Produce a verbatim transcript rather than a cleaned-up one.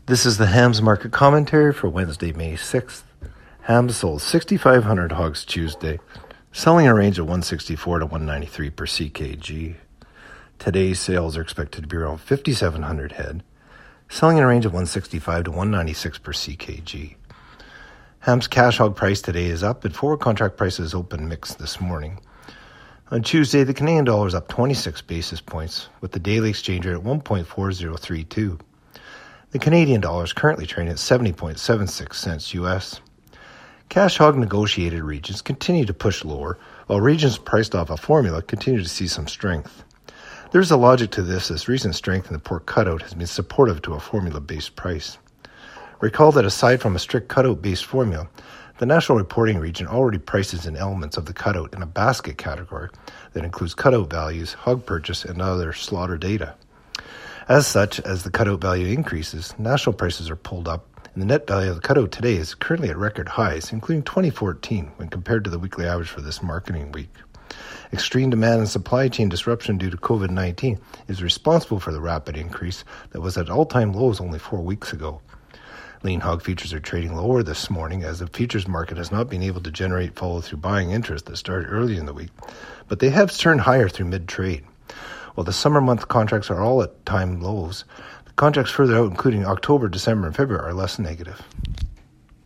This is the hams market commentary for Wednesday, May sixth. Hams sold six thousand five hundred hogs Tuesday, selling a range of one sixty-four to one ninety-three per C K G. Today's sales are expected to be around five thousand seven hundred head, selling in a range of one sixty-five to one ninety-six per C K G. Hams cash hog price today is up, and forward contract prices open mixed this morning. On Tuesday, the Canadian dollar is up twenty-six basis points, with the daily exchange rate at one point four zero three two. The Canadian dollar is currently trading at seventy point seven six cents U S. Cash hog negotiated regions continue to push lower, while regions priced off a formula continue to see some strength. There's a logic to this, as recent strength in the pork cutout has been supportive to a formula-based price. Recall that aside from a strict cutout-based formula, the national reporting region already prices in elements of the cutout in a basket category that includes cutout values, hog purchase, and other slaughter data. As such, as the cutout value increases, national prices are pulled up, and the net value of the cutout today is currently at record highs, including twenty fourteen when compared to the weekly average for this marketing week. Extreme demand and supply chain disruption due to covid nineteen is responsible for the rapid increase that was at all-time lows only four weeks ago. Lean hog futures are trading lower this morning as the futures market has not been able to generate follow-through buying interest that started early in the week, but they have turned higher through mid-trade. While the summer month contracts are all at time lows, the contracts further out, including October, December, and February, are less negative.